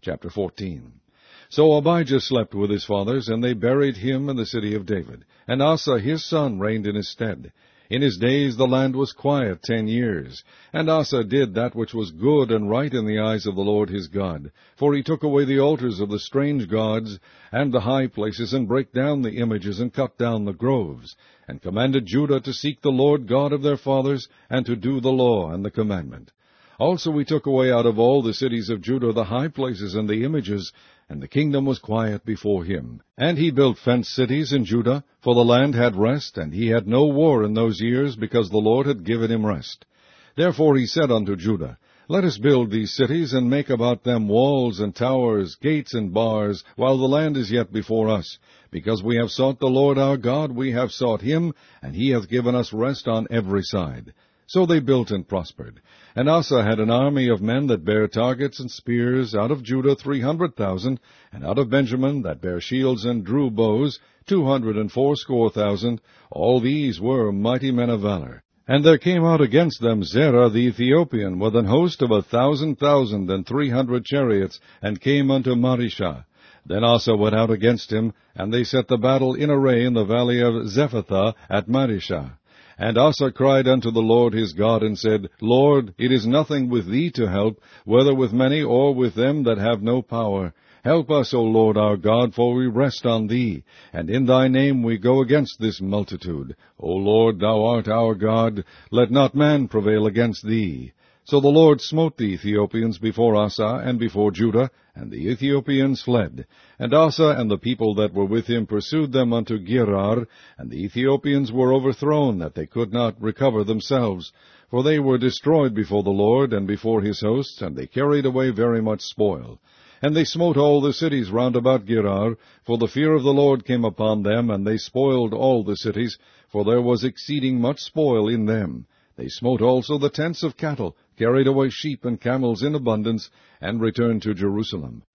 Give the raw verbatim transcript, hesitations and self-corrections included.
Chapter fourteen. So Abijah slept with his fathers, and they buried him in the city of David. And Asa his son reigned in his stead. In his days the land was quiet ten years. And Asa did that which was good and right in the eyes of the Lord his God. For he took away the altars of the strange gods, and the high places, and brake down the images, and cut down the groves, and commanded Judah to seek the Lord God of their fathers, and to do the law and the commandment. Also he took away out of all the cities of Judah the high places and the images, and the kingdom was quiet before him. And he built fenced cities in Judah, for the land had rest, and he had no war in those years, because the Lord had given him rest. Therefore he said unto Judah, Let us build these cities, and make about them walls and towers, gates and bars, while the land is yet before us. Because we have sought the Lord our God, we have sought him, and he hath given us rest on every side. So they built and prospered. And Asa had an army of men that bare targets and spears, out of Judah three hundred thousand, and out of Benjamin that bare shields and drew bows, two hundred and fourscore thousand. All these were mighty men of valor. And there came out against them Zerah the Ethiopian, with an host of a thousand thousand and three hundred chariots, and came unto Marishah. Then Asa went out against him, and they set the battle in array in the valley of Zephathah at Marishah. And Asa cried unto the Lord his God, and said, Lord, it is nothing with thee to help, whether with many or with them that have no power. Help us, O Lord our God, for we rest on thee, and in thy name we go against this multitude. O Lord, thou art our God, let not man prevail against thee. So the Lord smote the Ethiopians before Asa and before Judah, and the Ethiopians fled. And Asa and the people that were with him pursued them unto Gerar, and the Ethiopians were overthrown, that they could not recover themselves. For they were destroyed before the Lord and before his hosts, and they carried away very much spoil. And they smote all the cities round about Gerar, for the fear of the Lord came upon them, and they spoiled all the cities, for there was exceeding much spoil in them. They smote also the tents of cattle, carried away sheep and camels in abundance, and returned to Jerusalem.